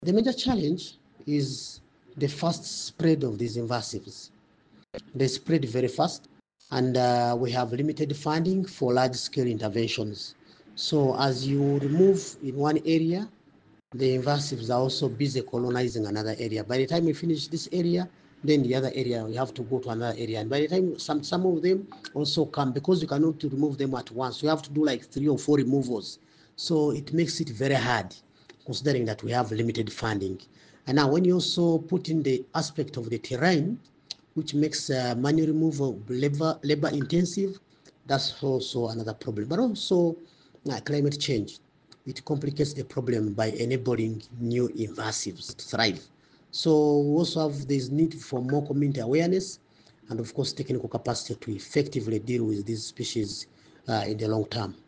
The major challenge is the fast spread of these invasives. They spread very fast, and we have limited funding for large-scale interventions. So as you remove in one area, the invasives are also busy colonizing another area. By the time we finish this area, then the other area, we have to go to another area. And by the time some of them also come, because you cannot remove them at once, you have to do like 3 or 4 removals. So it makes it very hard, considering that we have limited funding. And now when you also put in the aspect of the terrain, which makes manual removal labor intensive, that's also another problem. But also climate change, it complicates the problem by enabling new invasives to thrive. So we also have this need for more community awareness and of course technical capacity to effectively deal with these species in the long term.